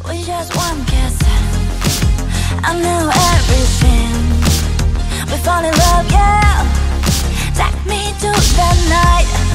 We just one kiss, I know everything. We fall in love, yeah. Take me to the night.